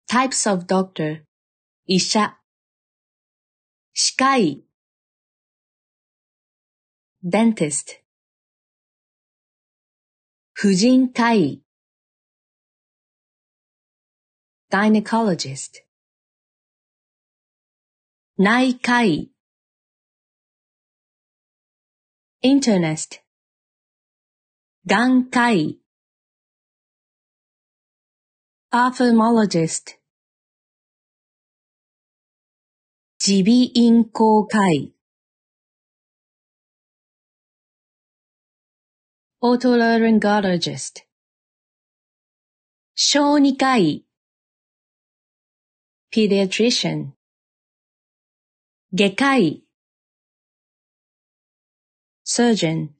types of doctor 医者歯科医 dentist 婦人科医 gynecologist 内科医 internist 眼科医 ophthalmologist 耳鼻咽喉科医 otolaryngologist 小児科医 pediatrician 外科医 surgeon